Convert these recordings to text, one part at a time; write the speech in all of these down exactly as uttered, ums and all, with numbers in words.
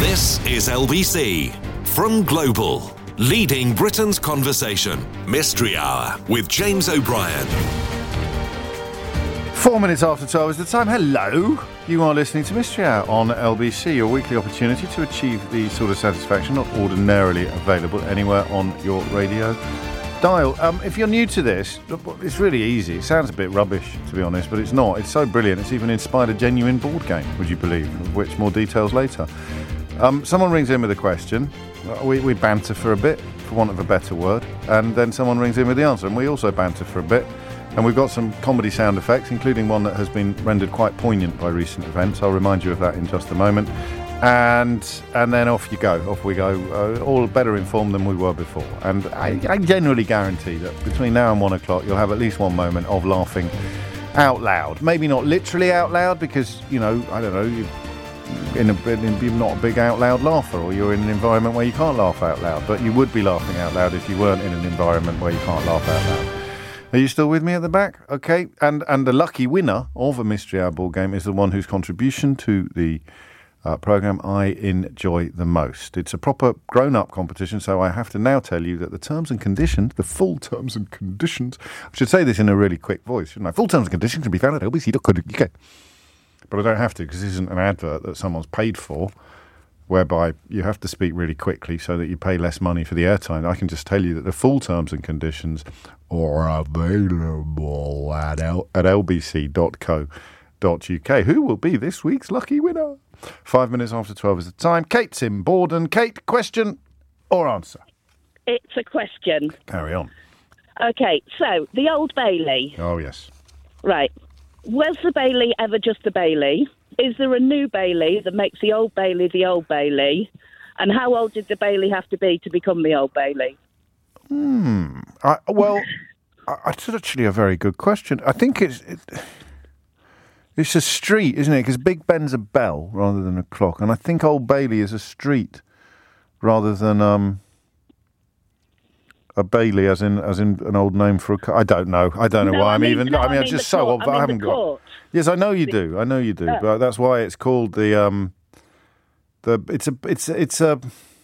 This is L B C from Global, leading Britain's conversation. Mystery Hour with James O'Brien. Four minutes after twelve is the time. Hello. You are listening to Mystery Hour on L B C, your weekly opportunity to achieve the sort of satisfaction not ordinarily available anywhere on your radio dial. Um, if you're new to this, it's really easy. It sounds a bit rubbish, to be honest, but it's not. It's so brilliant. It's even inspired a genuine board game, would you believe, of which more details later. Um, someone rings in with a question. We, we banter for a bit, for want of a better word, and then someone rings in with the answer, and we also banter for a bit. And we've got some comedy sound effects, including one that has been rendered quite poignant by recent events. I'll remind you of that in just a moment. And and then off you go, off we go, uh, all better informed than we were before. And I, I generally guarantee that between now and one o'clock, you'll have at least one moment of laughing out loud. Maybe not literally out loud, because, you know, I don't know, you, in a, in, you're not a big out loud laugher, or you're in an environment where you can't laugh out loud. But you would be laughing out loud if you weren't in an environment where you can't laugh out loud. Are you still with me at the back? Okay. And and the lucky winner of a Mystery Hour board game is the one whose contribution to the uh, programme I enjoy the most. It's a proper grown-up competition, so I have to now tell you that the terms and conditions, the full terms and conditions, I should say this in a really quick voice, shouldn't I? Full terms and conditions can be found at L B C dot co dot U K. But I don't have to, because this isn't an advert that someone's paid for, whereby you have to speak really quickly so that you pay less money for the airtime. I can just tell you that the full terms and conditions are available at, L- at L B C dot co dot U K. Who will be this week's lucky winner? Five minutes after twelve is the time. Kate's in Borden. Kate, question or answer? It's a question. Carry on. Okay, so the Old Bailey. Oh, yes. Right. Was the Bailey ever just a Bailey? Is there a new Bailey that makes the Old Bailey the Old Bailey? And how old did the Bailey have to be to become the Old Bailey? Hmm. I, well, I, it's actually a very good question. I think it's it, it's a street, isn't it? Because Big Ben's a bell rather than a clock, and I think Old Bailey is a street rather than um a Bailey, as in as in an old name for a car. I don't know. I don't know No, why I I'm mean- even. no, I I mean, I'm mean just the so court. old, I but I mean haven't the got. court. Yes, I know you do. I know you do. Yeah. But that's why it's called the um the. It's a. It's it's a.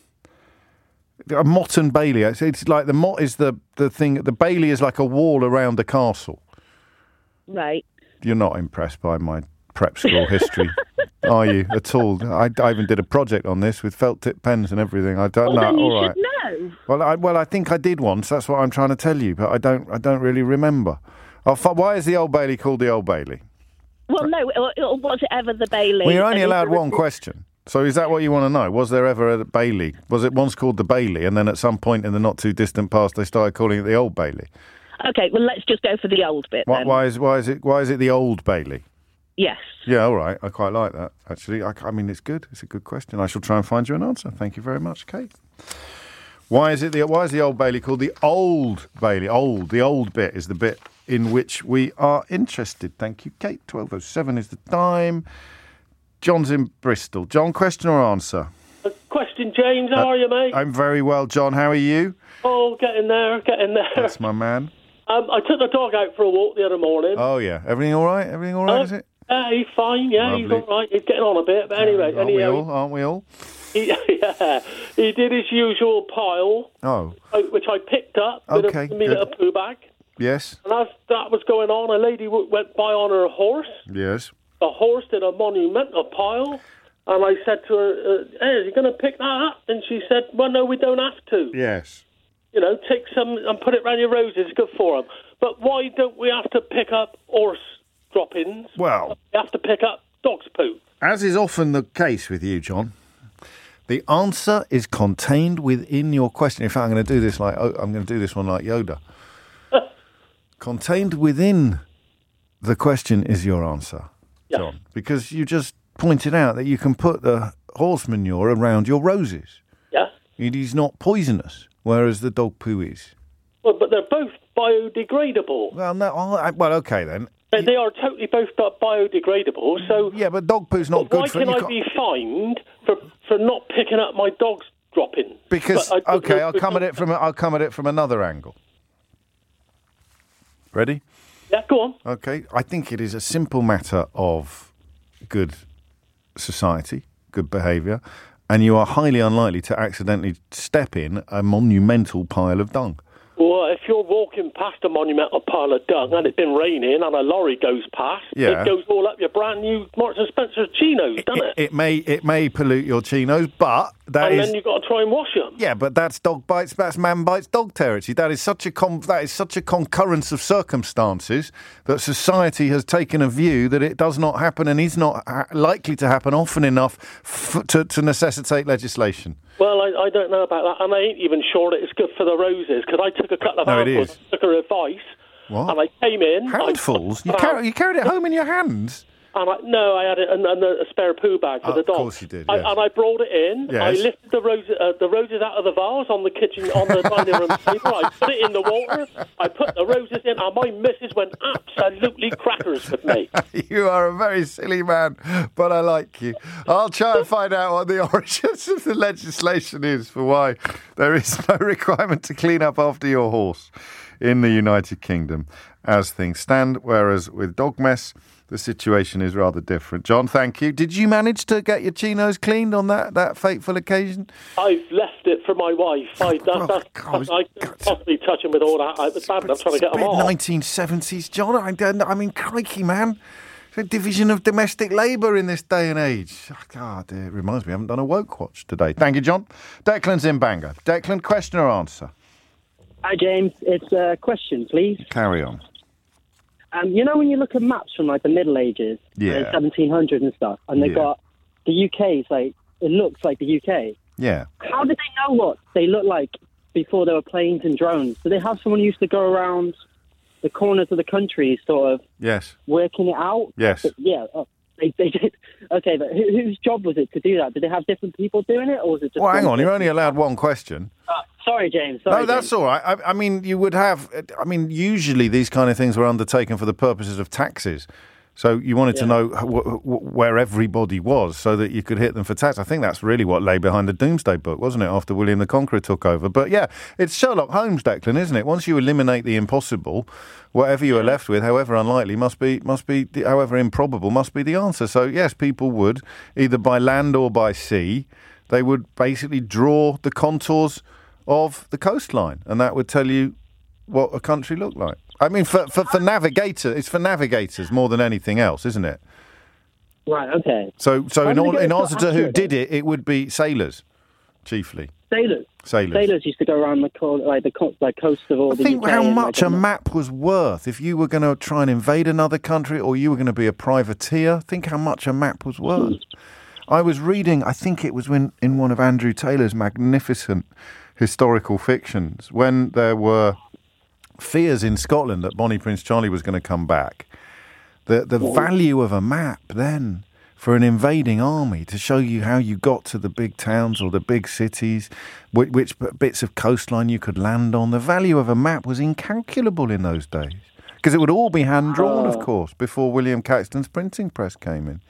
A motte and Bailey. It's, it's like the motte is the, the thing. The Bailey is like a wall around a castle. Right. You're not impressed by my prep school history, are you, at all? I, I even did a project on this with felt tip pens and everything. I don't Well, know. then you All right. should know. Well, I, well, I think I did once. That's what I'm trying to tell you, but I don't. I don't really remember. I'll, fi- why is the Old Bailey called the Old Bailey? Well, no, or, or was it ever the Bailey? Well, you're only And is allowed there a- one question. So is that what you want to know? Was there ever a Bailey? Was it once called the Bailey, and then at some point in the not too distant past, they started calling it the Old Bailey? Okay, well, let's just go for the old bit Why, then. why is why is it why is it the Old Bailey? Yes. Yeah, all right. I quite like that, actually. I, I mean, it's good. It's a good question. I shall try and find you an answer. Thank you very much, Kate. Why is it the why is the Old Bailey called the Old Bailey? Old. The old bit is the bit in which we are interested. Thank you, Kate. twelve oh seven is the time. John's in Bristol. John, question or answer? A question, James. How uh, are you, mate? I'm very well, John. How are you? Oh, getting there, getting there. That's my man. Um, I took the dog out for a walk the other morning. Oh, yeah. Everything all right? Everything all right, uh, is it? Yeah, he's fine. Yeah, Lovely. he's all right. He's getting on a bit. But anyway, Aren't anyhow, we all? Aren't we all? He, yeah, he did his usual pile, Oh. which I picked up with Okay, a me good. little poo bag. Yes. And as that was going on, a lady w- went by on her horse. Yes. The horse did a monumental pile. And I said to her, uh, hey, are you going to pick that up? And she said, well, no, we don't have to. Yes. You know, take some and put it round your roses. It's good for them. But why don't we have to pick up horse drop-ins? Well, We have to pick up dog's poo. as is often the case with you, John, the answer is contained within your question. In fact, I'm going to do this like oh, I'm going to do this one like Yoda. Contained within the question is your answer, Yes. John, because you just pointed out that you can put the horse manure around your roses. Yeah. It is not poisonous, whereas the dog poo is. Well, but they're both biodegradable. Well, no. I, well, okay then. They, they are totally both biodegradable. So Yeah, but dog poo's not why good for can you. I can't- be fined for, for not picking up my dog's drop-in? Because But I don't okay, know I'll if come at it's- it from a, I'll come at it from another angle. Ready? Yeah, go on. Okay. I think it is a simple matter of good society, good behaviour, and you are highly unlikely to accidentally step in a monumental pile of dung. Well, if you're walking past a monumental pile of dung and it's been raining and a lorry goes past, Yeah. it goes all up your brand new Marks and Spencer chinos, doesn't it? It, it may it may pollute your chinos, but that and is then you've got to try and wash them. yeah, but that's dog bites. That's man bites dog territory. That is such a con- that is such a concurrence of circumstances that society has taken a view that it does not happen and is not ha- likely to happen often enough f- to to necessitate legislation. Well, I, I don't know about that, and I ain't even sure that it's good for the roses, because I took a couple of No, it handfuls, is. took her advice, What? and I came in... Handfuls? I, You, car- you carried it home in your hands? And I, no, I had it in, in a spare poo bag for Oh, the of dog. course you did, I, yes. and I brought it in. Yes. I lifted the roses, uh, the roses out of the vase on the kitchen, on the dining room table. I put it in the water. I put the roses in, and my missus went absolutely crackers with me. You are a very silly man, but I like you. I'll try and find out what the origins of the legislation is for why there is no requirement to clean up after your horse in the United Kingdom as things stand, whereas with dog mess, the situation is rather different. John, thank you. Did you manage to get your chinos cleaned on that, that fateful occasion? I've left it for my wife. I, that, Oh, that's, God, I couldn't possibly touch him with all that. I was bad enough trying to get them off. nineteen seventies, John. I, I mean, crikey, man. It's a division of domestic labour in this day and age. Oh, God, it reminds me, I haven't done a woke watch today. Thank you, John. Declan's in Bangor. Declan, question or answer? Hi, James. It's a question, please. Carry on. Um, you know when you look at maps from like the Middle Ages, Yeah. uh, seventeen hundreds and stuff, and they Yeah. got the U K's like it looks like the U K. Yeah. How did they know what they looked like before there were planes and drones? Did they have someone who used to go around the corners of the country, sort of Yes. working it out? Yes. But, yeah. Oh, they, they did. Okay, but who, whose job was it to do that? Did they have different people doing it, or was it just? Well, hang one on. You're person? only allowed one question. Uh, sorry, James. Sorry, No, that's James. all right. I, I mean, you would have... I mean, usually these kind of things were undertaken for the purposes of taxes. So you wanted to Yeah. know wh- wh- where everybody was so that you could hit them for tax. I think that's really what lay behind the Doomsday Book, wasn't it, after William the Conqueror took over? But yeah, it's Sherlock Holmes, Declan, isn't it? Once you eliminate the impossible, whatever you are left with, however unlikely, must be, must be, the, however improbable, must be the answer. So yes, people would, either by land or by sea, they would basically draw the contours of the coastline, and that would tell you what a country looked like. I mean, for, for, for navigator, it's for navigators more than anything else, isn't it? Right. Okay. So, so How in, did they all, get in it so answer to who accurate, did then? it, it would be sailors, chiefly. Sailors. Sailors. Sailors used to go around the co- like the co- like coast of all I the think U K how and, much like, a map was worth. If you were going to try and invade another country or you were going to be a privateer, think how much a map was worth. I was reading, I think it was when, in one of Andrew Taylor's magnificent historical fictions, when there were fears in Scotland that Bonnie Prince Charlie was going to come back. The the value of a map then for an invading army to show you how you got to the big towns or the big cities, which, which bits of coastline you could land on. The value of a map was incalculable in those days because it would all be hand drawn, of course, before William Caxton's printing press came in.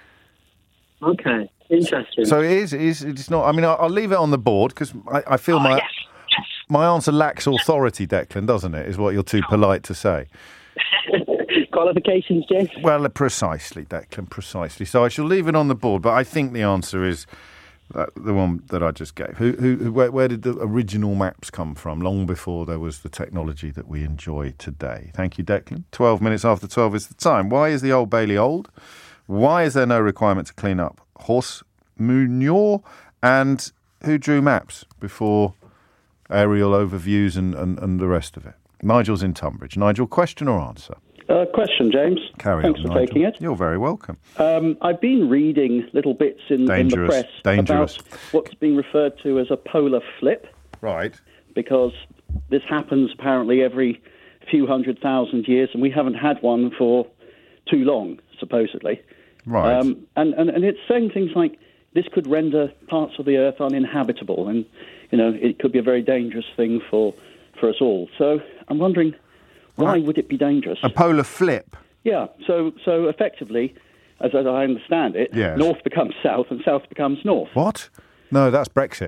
Okay, interesting. So it is. It is it's not. I mean, I'll, I'll leave it on the board because I, I feel Oh, my yes, yes. my answer lacks authority, Declan, doesn't it? Is what you're too polite to say. Qualifications, James. Well, precisely, Declan, precisely. So I shall leave it on the board, but I think the answer is uh, the one that I just gave. Who, who, who where, where did the original maps come from? Long before there was the technology that we enjoy today. Thank you, Declan. Twelve minutes after twelve is the time. Why is the Old Bailey old? Why is there no requirement to clean up horse manure? And who drew maps before aerial overviews and, and, and the rest of it? Nigel's in Tunbridge. Nigel, question or answer? Uh, question, James. Carry Thanks on, for Nigel. taking it. You're very welcome. Um, I've been reading little bits in, in the Dangerous, press dangerous. about what's being referred to as a polar flip, Right. because this happens apparently every few hundred thousand years, and we haven't had one for too long, supposedly. Right. Um, and, and, and it's saying things like this could render parts of the Earth uninhabitable, and you know it could be a very dangerous thing for, for us all. So I'm wondering, why Right. would it be dangerous? A polar flip. Yeah, so so effectively, as, as I understand it, Yes. north becomes south and south becomes north. What? No, that's Brexit.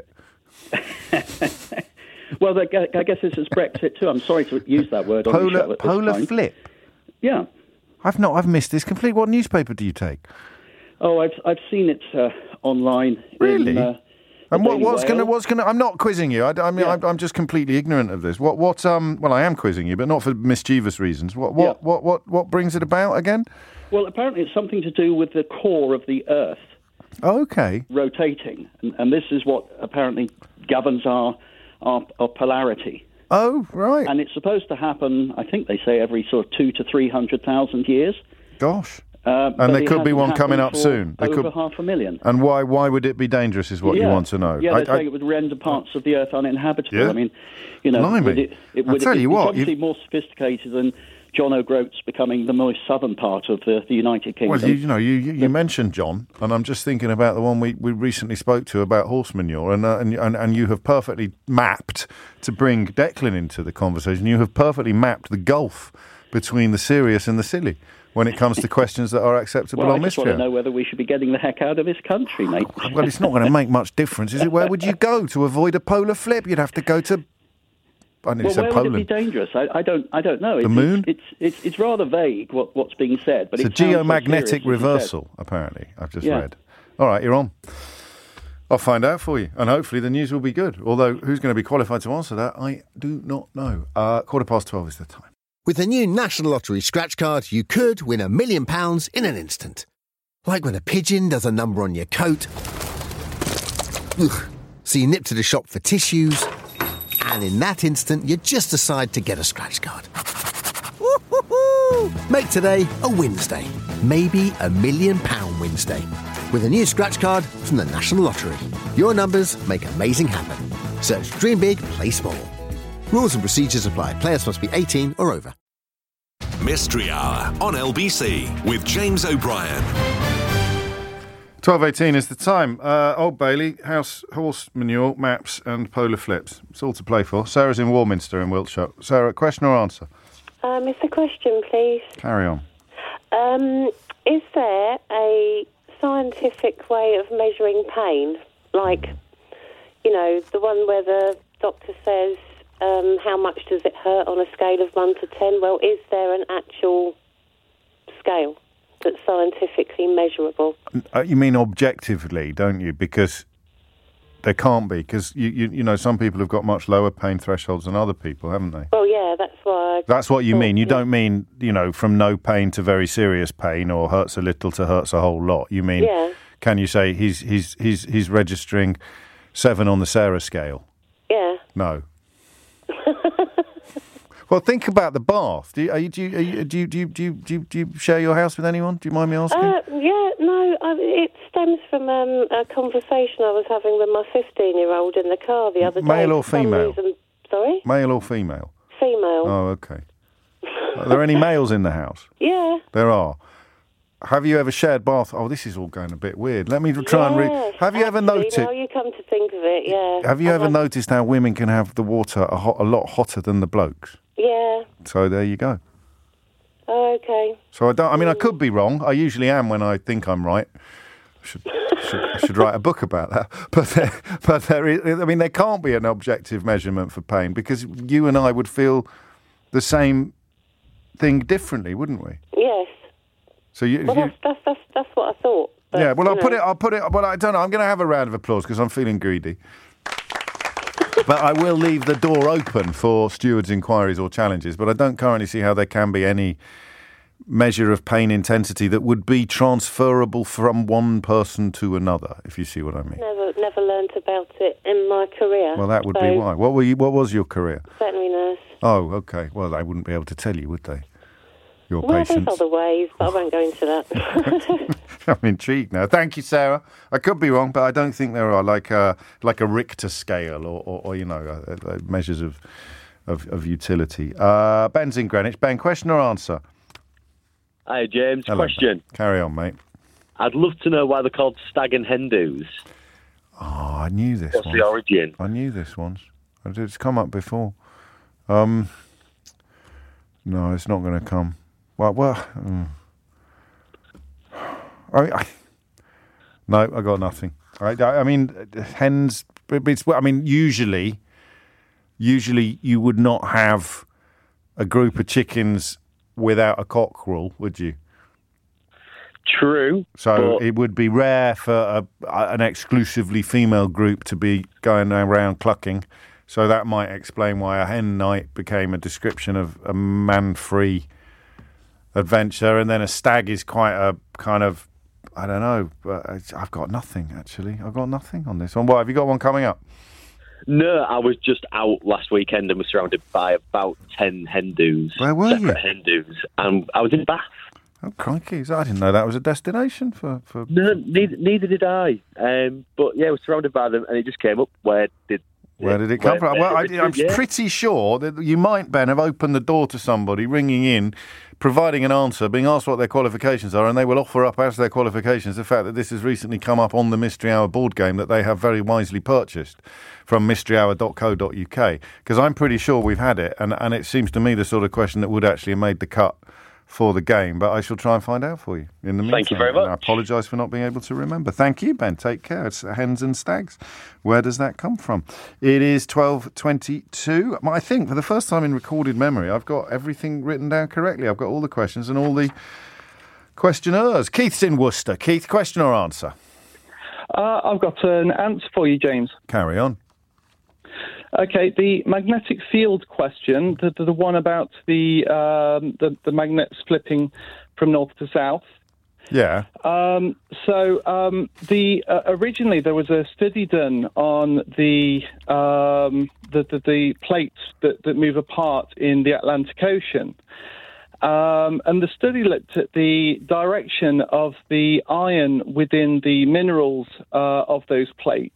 Well, I gu- I guess this is Brexit too. I'm sorry to use that word on the show Polar at this polar time. flip. Yeah. I've not. I've missed this completely. What newspaper do you take? Oh, I've I've seen it uh, online. Really? In, uh, And the what, Daily what's going to Whale. what's going to? I'm not quizzing you. I, I mean, Yeah. I'm, I'm just completely ignorant of this. What what um? Well, I am quizzing you, but not for mischievous reasons. What what Yeah. what, what what brings it about again? Well, apparently it's something to do with the core of the Earth Oh, okay. rotating, and, and this is what apparently governs our, our our polarity. Oh, right. And it's supposed to happen, I think they say, every sort of two to three hundred thousand years. Gosh. Uh, but there it could be hasn't one coming happened up for soon. There over could- half a million. And why why would it be dangerous? Is what yeah. you want to know. Yeah, I- they're I- saying it would render parts of the Earth uninhabitable. Yeah. I mean, you know, Blimey. would it, it I'll would tell you it's what, obviously you've- more sophisticated than John O'Groats becoming the most southern part of the, the United Kingdom. Well, you, you know, you, you you mentioned John, and I'm just thinking about the one we, we recently spoke to about horse manure, and, uh, and and and you have perfectly mapped, to bring Declan into the conversation, you have perfectly mapped the gulf between the serious and the silly when it comes to questions that are acceptable well, I on just Mystery want to Hour. know whether we should be getting the heck out of this country, mate. Well, it's not going to make much difference, is it? Where would you go to avoid a polar flip? You'd have to go to. I nearly Well, said where Poland. would it be dangerous? I, I don't. I don't know. It's, moon? It's, it's it's it's rather vague what, what's being said, but It's a it sounds so geomagnetic serious, as you said. reversal, apparently. I've just Yeah. read. All right, you're on. I'll find out for you, and hopefully the news will be good. Although, who's going to be qualified to answer that, I do not know. Uh, quarter past twelve is the time. With the new National Lottery scratch card, you could win a million pounds in an instant. Like when a pigeon does a number on your coat. Ugh. So you nip to the shop for tissues, and in that instant, you just decide to get a scratch card. Woo-hoo-hoo! Make today a Wednesday. Maybe a million pound Wednesday. With a new scratch card from the National Lottery. Your numbers make amazing happen. Search Dream Big, Play Small. Rules and procedures apply. Players must be eighteen or over. Mystery Hour on L B C with James O'Brien. twelve eighteen is the time. Uh, Old Bailey, house, horse manure, maps and polar flips. It's all to play for. Sarah's in Warminster in Wiltshire. Sarah, question or answer? Um, it's a question, please. Carry on. Um, is there a scientific way of measuring pain? Like, you know, the one where the doctor says, um, how much does it hurt on a scale of one to ten? Well, is there an actual scale that's scientifically measurable? Uh, you mean objectively, don't you? Because there can't be. Because, you, you, you know, some people have got much lower pain thresholds than other people, haven't they? Well, yeah, that's why. I That's what you thought, mean. You yeah. don't mean, you know, from no pain to very serious pain or hurts a little to hurts a whole lot. You mean, Yeah. can you say he's he's he's he's registering seven on the Sarah scale? Yeah. No. Well, think about the bath. Do you, are you, do, you, are you, do, you, do, you, do, you, do, you, do you share your house with anyone? Do you mind me asking? Uh, yeah, no, I, it stems from um, a conversation I was having with my fifteen-year-old in the car the other day. Male or For some female? reason- Sorry? Male or female? Female. Oh, okay. Are there any males in the house? Yeah. There are. Have you ever shared bath? Oh, this is all going a bit weird. Let me try and read. Yes, Have you ever actually, noticed? Now you come to think of it, yeah. Have you I've ever had- noticed how women can have the water a, hot, a lot hotter than the blokes? Yeah. So there you go. Oh, okay. So I don't. I mean, I could be wrong. I usually am when I think I'm right. I should, should, I should write a book about that. But there, but there is. I mean, there can't be an objective measurement for pain because you and I would feel the same thing differently, wouldn't we? Yes. So you. Well, you that's, that's, that's, that's what I thought. But, yeah. Well, I'll you put know. it. I'll put it. Well, I don't know. I'm going to have a round of applause because I'm feeling greedy. But I will leave the door open for stewards' inquiries or challenges. But I don't currently see how there can be any measure of pain intensity that would be transferable from one person to another, if you see what I mean. Never, never learnt about it in my career. Well, that would so, be why. What were you? What was your career? Veterinary nurse. Oh, okay. Well, they wouldn't be able to tell you, would they? Your Well, patients. there's other ways, but I won't go into that. I'm intrigued now. Thank you, Sarah. I could be wrong, but I don't think there are like a like a Richter scale or, or, or you know uh, uh, measures of of, of utility. Uh, Ben's in Greenwich. Ben, question or answer? Hi, James. Hello, Question. Ben. Carry on, mate. I'd love to know why they're called stag and hen do's. Oh, I knew this. What's once. the origin? I knew this once. It's come up before. Um, no, it's not going to come. Well, well. Mm. I, I, no, I got nothing. I, I, I mean, hens. It's, I mean, usually, usually you would not have a group of chickens without a cockerel, would you? True. So but... it would be rare for a, an exclusively female group to be going around clucking. So that might explain why a hen night became a description of a man-free adventure, and then a stag is quite a kind of, I don't know, but I've got nothing, actually. I've got nothing on this one. What, have you got one coming up? No, I was just out last weekend and was surrounded by about ten hen doos. Where were you? Separate hen doos. And I was in Bath. Oh, crikey. I didn't know that was a destination for... for no, neither, neither did I. Um, but, yeah, I was surrounded by them, and it just came up. Where did... Where did it come where, from? Well, I, I'm yeah. pretty sure that you might, Ben, have opened the door to somebody ringing in, providing an answer, being asked what their qualifications are, and they will offer up as their qualifications the fact that this has recently come up on the Mystery Hour board game that they have very wisely purchased from mystery hour dot co dot uk. Because I'm pretty sure we've had it, and, and it seems to me the sort of question that would actually have made the cut for the game, but I shall try and find out for you in the meantime. Thank you very much. And I apologise for not being able to remember. Thank you, Ben. Take care. It's hens and stags. Where does that come from? It is twelve twenty-two. I think for the first time in recorded memory, I've got everything written down correctly. I've got all the questions and all the questioners. Keith's in Worcester. Keith, question or answer? Uh, I've got an answer for you, James. Carry on. Okay, the magnetic field question, the, the, the one about the, um, the the magnets flipping from north to south. Yeah. Um, so um, the uh, originally there was a study done on the um, the, the, the plates that, that move apart in the Atlantic Ocean. Um, and the study looked at the direction of the iron within the minerals uh, of those plates.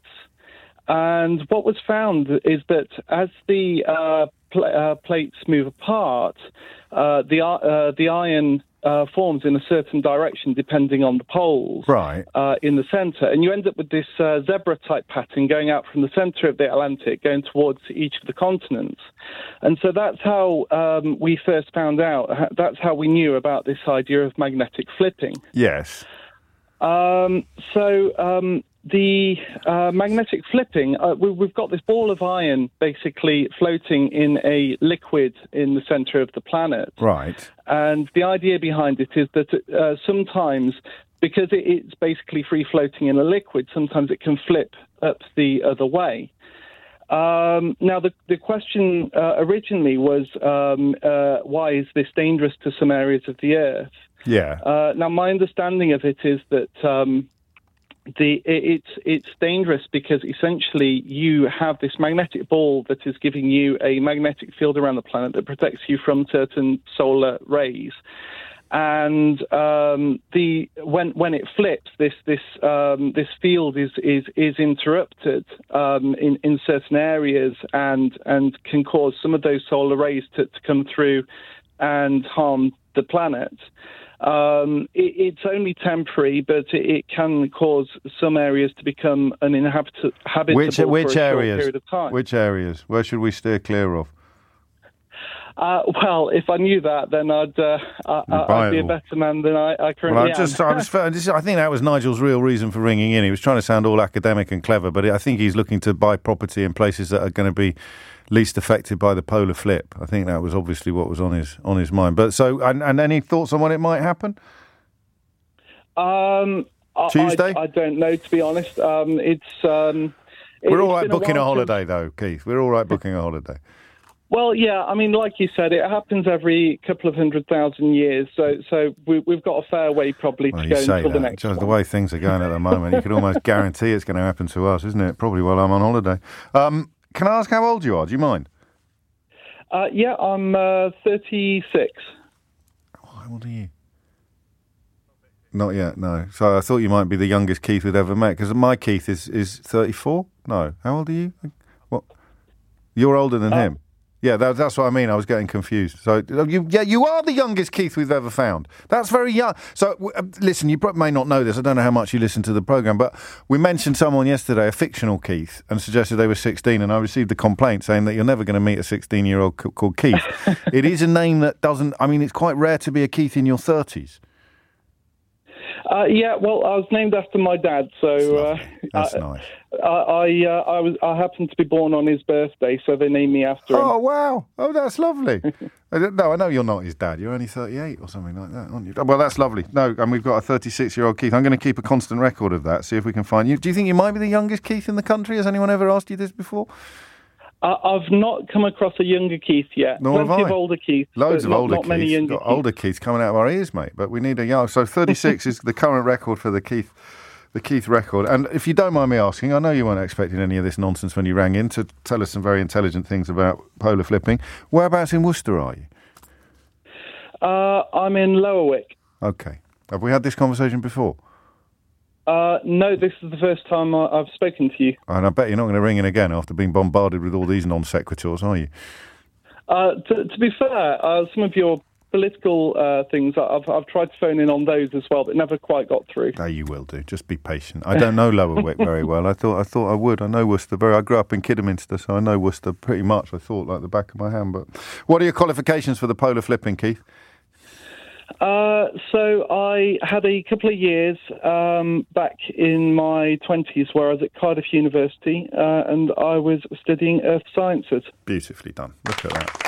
And what was found is that as the uh, pl- uh, plates move apart, uh, the uh, the iron uh, forms in a certain direction depending on the poles right. uh, in the centre. And you end up with this uh, zebra-type pattern going out from the centre of the Atlantic, going towards each of the continents. And so that's how um, we first found out, that's how we knew about this idea of magnetic flipping. Yes. Um, so... Um, The uh, magnetic flipping, uh, we, we've got this ball of iron basically floating in a liquid in the centre of the planet. Right. And the idea behind it is that uh, sometimes, because it, it's basically free-floating in a liquid, sometimes it can flip up the other way. Um, now, the, the question uh, originally was, um, uh, why is this dangerous to some areas of the Earth? Yeah. Uh, now, my understanding of it is that... Um, The, it's it's dangerous because essentially you have this magnetic ball that is giving you a magnetic field around the planet that protects you from certain solar rays, and um, the when when it flips, this this um, this field is is is interrupted um, in in certain areas and and can cause some of those solar rays to, to come through and harm the planet. Um, it, it's only temporary, but it, it can cause some areas to become uninhabitable which, which for a areas? short period of time. Which areas? Where should we steer clear of? Uh, well, if I knew that, then I'd, uh, I, I'd be a better man than I, I currently well, I am. just, I, just, I, just, I think that was Nigel's real reason for ringing in. He was trying to sound all academic and clever, but I think he's looking to buy property in places that are going to be least affected by the polar flip. I think that was obviously what was on his on his mind. But so, and, and any thoughts on when it might happen? Um, Tuesday? I, I don't know, to be honest. Um, it's um, we're it's all right booking a, a holiday, since... though, Keith. We're all right booking a holiday. Well, yeah, I mean, like you said, it happens every couple of hundred thousand years, so so we, we've got a fair way probably well, to go until that. the next Just one. the way things are going at the moment, you could almost guarantee it's going to happen to us, isn't it? Probably while I'm on holiday. Um, can I ask how old you are? Do you mind? Uh, yeah, I'm uh, thirty-six. How old are you? Not yet, no. So I thought you might be the youngest Keith we'd ever met, because my Keith is, is thirty-four? No. How old are you? What? You're older than uh, him? Yeah, that, that's what I mean. I was getting confused. So, you, yeah, you are the youngest Keith we've ever found. That's very young. So, uh, listen, you may not know this. I don't know how much you listen to the programme, but we mentioned someone yesterday, a fictional Keith, and suggested they were sixteen, and I received a complaint saying that you're never going to meet a sixteen-year-old c- called Keith. It is a name that doesn't... I mean, it's quite rare to be a Keith in your thirties. Uh, yeah, well, I was named after my dad, so uh, That's I, nice. I I, uh, I was I happened to be born on his birthday, so they named me after him. Oh, wow. Oh, that's lovely. I don't- no, I know you're not his dad. You're only thirty-eight or something like that, aren't you? Well, that's lovely. No, and we've got a thirty-six-year-old Keith. I'm going to keep a constant record of that, see if we can find you. Do you think you might be the youngest Keith in the country? Has anyone ever asked you this before? Uh, I've not come across a younger Keith yet. Nor have Plenty I. of older Keith. Loads but of not, older not many Keiths. younger Got older Keiths coming out of our ears, mate. But we need a young. So thirty-six is the current record for the Keith, the Keith record. And if you don't mind me asking, I know you weren't expecting any of this nonsense when you rang in to tell us some very intelligent things about polar flipping. Whereabouts in Worcester are you? Uh, I'm in Lowerwick. Okay. Have we had this conversation before? Uh, no, this is the first time I, I've spoken to you. And I bet you're not going to ring in again after being bombarded with all these non sequiturs, are you? Uh, to, to be fair, uh, some of your political uh, things, I've, I've tried to phone in on those as well, but never quite got through. No, you will do. Just be patient. I don't know Lowerwick very well. I thought I thought I would. I know Worcester very. I grew up in Kidderminster, so I know Worcester pretty much. I thought like the back of my hand. But what are your qualifications for the polar flipping, Keith? Uh, so I had a couple of years um, back in my twenties where I was at Cardiff University uh, and I was studying earth sciences. Beautifully done. Look at that.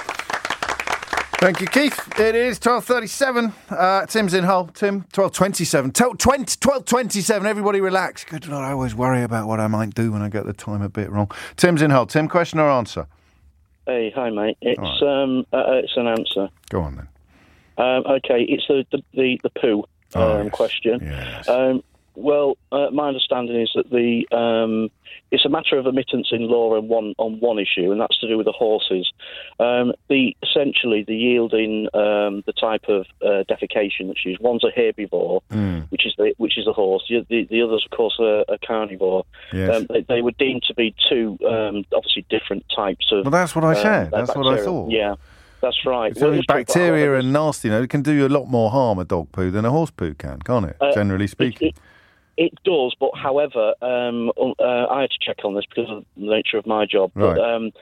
Thank you, Keith. It is twelve thirty-seven. Uh, Tim's in Hull. Tim, twelve twenty-seven. twelve twenty-seven. Everybody relax. Good Lord, I always worry about what I might do when I get the time a bit wrong. Tim's in Hull. Tim, question or answer? Hey, hi, mate. It's right. um, uh, it's an answer. Go on, then. Um, okay, it's the the the, the poo um, Oh, yes. question. Yes. Um, well, uh, my understanding is that the um, it's a matter of omittance in law on one on one issue, and that's to do with the horses. Um, the essentially the yielding um, the type of uh, defecation that's used. One's a herbivore, Mm. which is the which is the horse. The the, the other's, of course, a, a carnivore. Yes. Um, they, they were deemed to be two um, obviously different types of. Well, that's what I um, said. uh, That's what I bacteria. thought. Yeah. That's right. It's Well, only it's true, but bacteria however, and nasty, you know, it can do you a lot more harm, a dog poo, than a horse poo can, can't it? Uh, Generally speaking. It, it does, but however, um, uh, I had to check on this because of the nature of my job. But Right. um,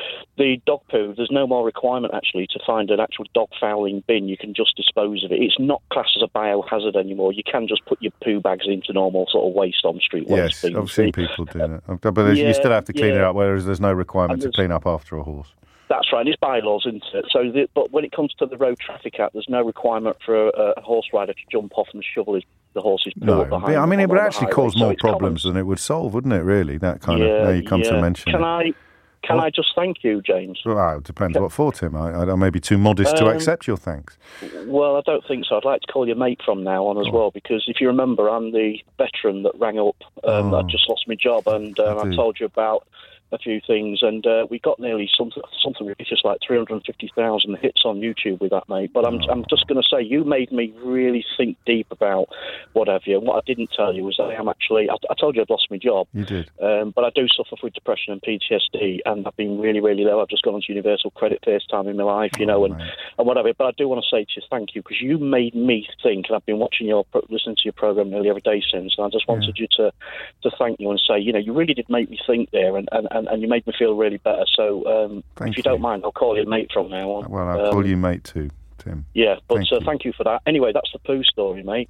the dog poo, there's no more requirement actually to find an actual dog fouling bin. You can just dispose of it. It's not classed as a biohazard anymore. You can just put your poo bags into normal sort of waste on street waste Yes, bins. I've seen people do that. But there's- you yeah, still have to clean it yeah. up, whereas there's no requirement And to there's- clean up after a horse. That's right, it's bylaws, isn't it? So, the, but when it comes to the Road Traffic Act, there's no requirement for a, a horse rider to jump off and shovel his, the horse's poo No, up behind but, I him mean, it on would the actually highway. cause So more it's common. problems than it would solve, wouldn't it, really? That kind yeah, of, now you come yeah. to mention Can it. I, can Well- I just thank you, James? Well, it depends what for, Tim. I, I may be too modest to Um, accept your thanks. Well, I don't think so. I'd like to call you mate from now on as Oh. well, because if you remember, I'm the veteran that rang up. Um, Oh. I just lost my job, and um, I I, do. told you about a few things, and uh, we got nearly something, something ridiculous like three hundred fifty thousand hits on YouTube with that, mate. But I'm, Oh. I'm just going to say, you made me really think deep about what have you. And what I didn't tell you was that I am actually, I, I told you I'd lost my job. You did. Um, but I do suffer with depression and P T S D, and I've been really, really low. I've just gone on to Universal Credit first time in my life, you Oh, know, and, mate. and whatever. But I do want to say to you, thank you, because you made me think, and I've been watching your, pro- listening to your program nearly every day since, and I just wanted you to, to thank you and say, you know, you really did make me think there, and, and, and, and you made me feel really better. So um, Thank if you, you. don't mind, I'll call you mate from now on. Well, I'll Um, call you mate too, Tim. Yeah, but Thank uh, you. thank you for that. Anyway, that's the poo story, mate.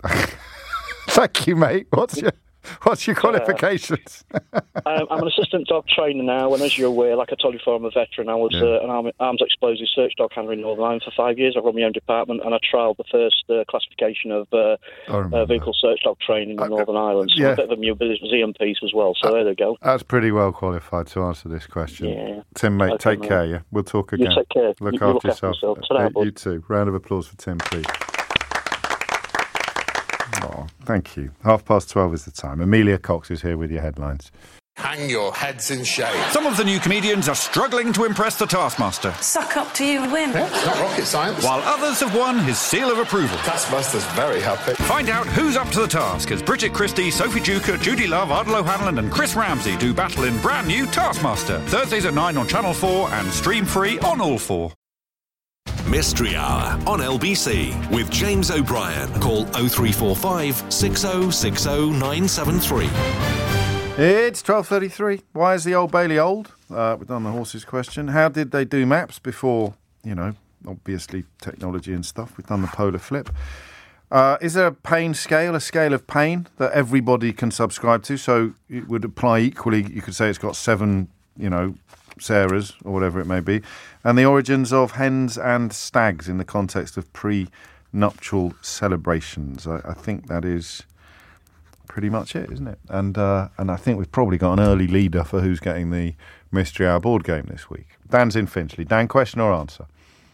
Thank you, mate. What's your What's your qualifications? um, I'm an assistant dog trainer now, and as you're aware, like I told you before, I'm a veteran. I was Yeah. uh, an arm, arms explosive search dog handler in Northern Ireland for five years. I run my own department, and I trialled the first uh, classification of uh, I remember uh, vehicle search dog training in Northern Ireland. So yeah. a bit of a museum piece as well. So there they go. That's pretty well qualified to answer this question. Yeah. Tim, mate, Okay, take mate. care, yeah? We'll talk You again. take care. Look You- after you look after yourself. yourself. Ta-ra, Uh, bud. you too. Round of applause for Tim, please. Oh, thank you. Half past twelve is the time. Amelia Cox is here with your headlines. Hang your heads in shame. Some of the new comedians are struggling to impress the Taskmaster, Suck up to you and win. Yeah, it's not rocket science. while others have won his seal of approval. Taskmaster's very happy. Find out who's up to the task as Bridget Christie, Sophie Duker, Judy Love, Ardal O'Hanlon and Chris Ramsey do battle in brand new Taskmaster. Thursdays at nine on Channel four and stream free on all four. Mystery Hour on L B C with James O'Brien. Call oh three four five, six oh six oh, nine seven three. It's twelve thirty-three. Why is the Old Bailey old? Uh, we've done the horses question. How did they do maps before, you know, obviously technology and stuff? We've done the polar flip. Uh, is there a pain scale, a scale of pain that everybody can subscribe to? So it would apply equally. You could say it's got seven, you know, Sarahs or whatever it may be. And the origins of hens and stags in the context of pre-nuptial celebrations. I, I think that is pretty much it, isn't it? And uh, and I think we've probably got an early leader for who's getting the Mystery Hour board game this week. Dan's in Finchley. Dan, question or answer?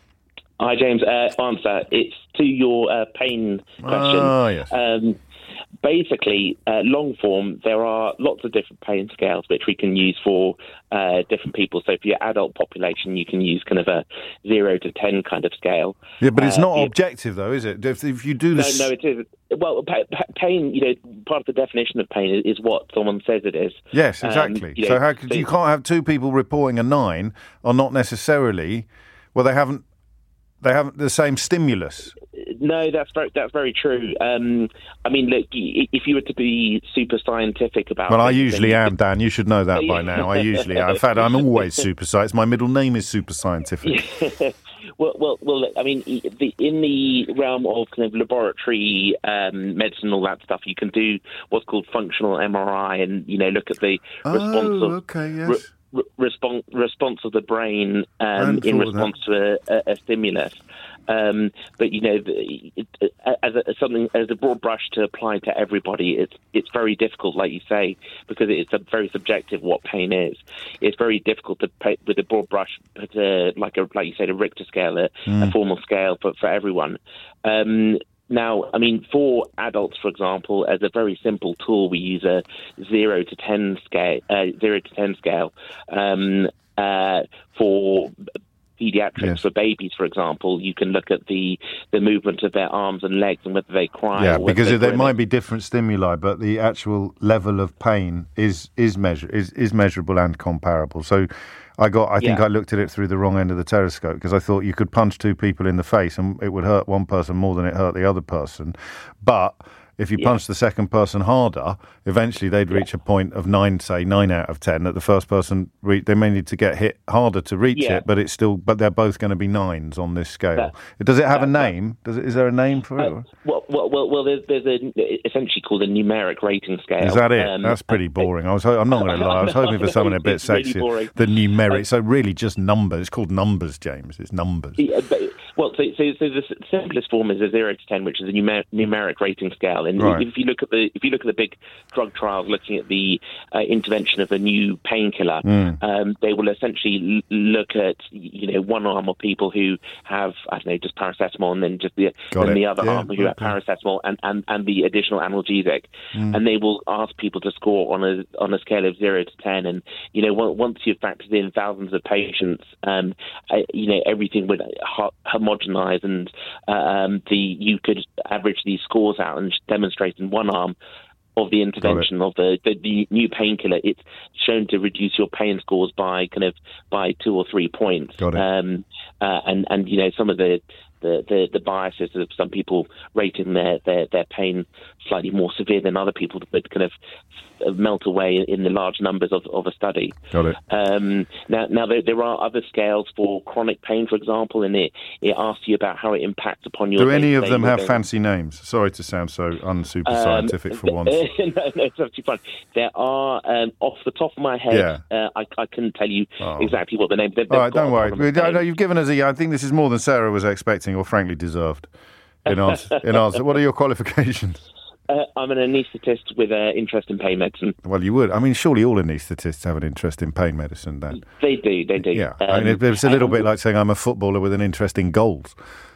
Hi, James. Uh, answer. It's to your uh, pain question. Oh, yes. Um, basically, uh, long form, there are lots of different pain scales which we can use for uh, different people. So for your adult population, you can use kind of a zero to ten kind of scale. Yeah, but it's Uh, not it- objective, though, is it? If, if you do No, this... no, it is. Well, pa- pa- pain, you know, part of the definition of pain is, is what someone says it is. Yes, Um, exactly. you know, so how could, so- you can't have two people reporting a nine or not necessarily... Well, they haven't... They haven't the same stimulus. No, that's very that's very true. Um, I mean, look, y- if you were to be super scientific about, Well, I it, then usually you am, could- Dan. You should know that by now. I usually am. In fact, I'm always super science. My middle name is super scientific. well, well, well. look, I mean, y- the, in the realm of kind of laboratory um, medicine, all that stuff, you can do what's called functional M R I, and you know, look at the response Oh, of okay, yes. re- re- response response of the brain um, hadn't in thought of that. response to a, a, a stimulus. Um, but you know, the, it, as, a, as something as a broad brush to apply to everybody, it's it's very difficult, like you say, because it's a very subjective what pain is. It's very difficult to pay, with a broad brush, put a, like a like you said, a Richter scale, a, Mm. a formal scale for for everyone. Um, Now, I mean, for adults, for example, as a very simple tool, we use a zero to ten scale. Uh, zero to ten scale um, uh, for pediatrics. Yes. For babies, for example, you can look at the the movement of their arms and legs and whether they cry. Yeah, or whether because they there grin. might be different stimuli, but the actual level of pain is is measure is, is measurable and comparable. So, I got. I think Yeah. I looked at it through the wrong end of the telescope because I thought you could punch two people in the face and it would hurt one person more than it hurt the other person, but if you Yeah. punch the second person harder, eventually they'd reach a point of nine, say nine out of ten. That the first person re- they may need to get hit harder to reach Yeah. it, but it's still. But they're both going to be nines on this scale. That- Does it have a that- that- name? Does it? Is there a name for it? Uh, well, well, well, well there's, there's a essentially called a numeric rating scale. Is that it? Um, That's pretty boring. I was. Ho- I'm not going to lie. I was hoping for something a bit It's really sexier. boring. The numeric. So really, just numbers. It's called numbers, James. It's numbers. Yeah, but, well, so, so, so the s- simplest form is a zero to ten, which is a numer- numeric rating scale. And Right. if you look at the if you look at the big drug trials looking at the uh, intervention of a new painkiller, Mm. um, they will essentially l- look at you know one arm of people who have I don't know just paracetamol, and then just the Got and it. the other Yeah, arm who have okay. paracetamol and, and, and the additional analgesic, Mm. and they will ask people to score on a on a scale of zero to ten. And you know on- once you've factored in thousands of patients, um, uh, you know everything would ho- homogenize, and uh, um, the you could average these scores out and demonstrate in one arm of the intervention of the, the, the new painkiller, it's shown to reduce your pain scores by kind of by two or three points. Got it. Um, uh, and and you know some of the the, the, the biases of some people rating their, their, their pain slightly more severe than other people would kind of melt away in the large numbers of, of a study. Got it. Um, now, now there, there are other scales for chronic pain, for example, and it, it asks you about how it impacts upon your. Do any of day-to-day them have living. fancy names? Sorry to sound so unsuper Um, scientific for once. no, no, it's absolutely fine. There are, um, off the top of my head, Yeah. uh, I, I couldn't tell you Oh. exactly what the name. They've, All right, they've got don't a worry. problem with I know pain. you've given us a. I think this is more than Sarah was expecting, or frankly deserved. In answer, in answer, what are your qualifications? Uh, I'm an anaesthetist with an interest in pain medicine. Well, you would. I mean, surely all anaesthetists have an interest in pain medicine, Dan. They do, they do. Yeah, Um, I mean, it- it's a little bit like saying I'm a footballer with an interest in goals.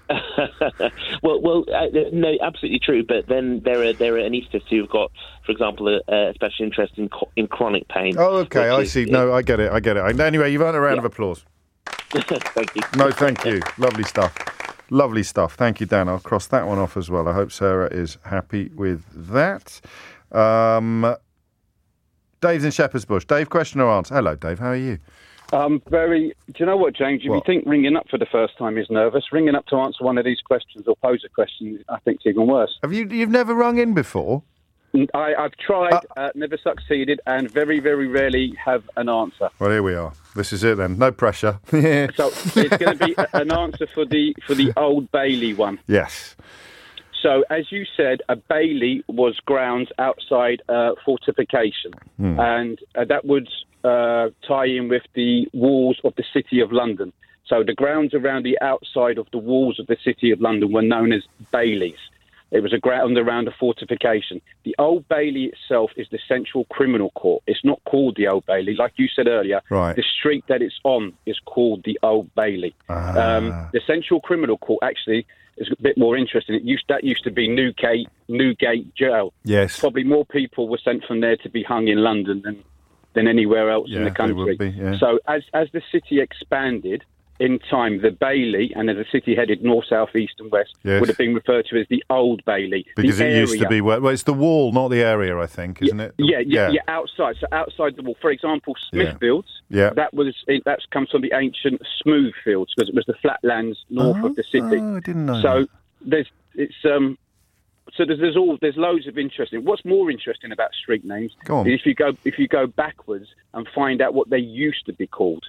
well, well, uh, no, absolutely true. But then there are there are anaesthetists who've got, for example, a, a special interest in co- in chronic pain. Oh, okay, which I is- see. No, I get it. I get it. Anyway, you've earned a round of applause. Thank you. No, thank you. Lovely stuff. Lovely stuff. Thank you, Dan. I'll cross that one off as well. I hope Sarah is happy with that. Um, Dave's in Shepherd's Bush. Dave, question or answer? Hello, Dave. How are you? Um, very. Do you know what, James? If What? you think ringing up for the first time is nervous, ringing up to answer one of these questions or pose a question, I think, is even worse. Have you? You've never rung in before? I, I've tried, uh, never succeeded, and very, very rarely have an answer. Well, here we are. This is it then. No pressure. So it's going to be a- an answer for the for the Old Bailey one. Yes. So, as you said, a bailey was grounds outside uh, fortification, Hmm. and uh, that would uh, tie in with the walls of the City of London. So the grounds around the outside of the walls of the City of London were known as baileys. It was a ground around a fortification. The Old Bailey itself is the Central Criminal Court. It's not called the Old Bailey. Like you said earlier, Right. the street that it's on is called the Old Bailey. Ah. Um, the Central Criminal Court actually is a bit more interesting. It used That used to be Newgate, Newgate Jail. Yes. Probably more people were sent from there to be hung in London than, than anywhere else Yeah, in the they country. would be, yeah. So as, as the city expanded, in time, the Bailey, and as the city headed north, south, east and west, Yes. would have been referred to as the Old Bailey. Because the it used to area- be where, well, it's the wall, not the area, I think, isn't it? Yeah, yeah, yeah, outside. So outside the wall. For example, Smithfields. Yeah. That was it, that's comes from the ancient Smooth Fields because it was the flatlands north of the city. Oh, I didn't know So that. there's it's um. So there's, there's all there's loads of interesting. What's more interesting about street names Go on. is if you go if you go backwards and find out what they used to be called.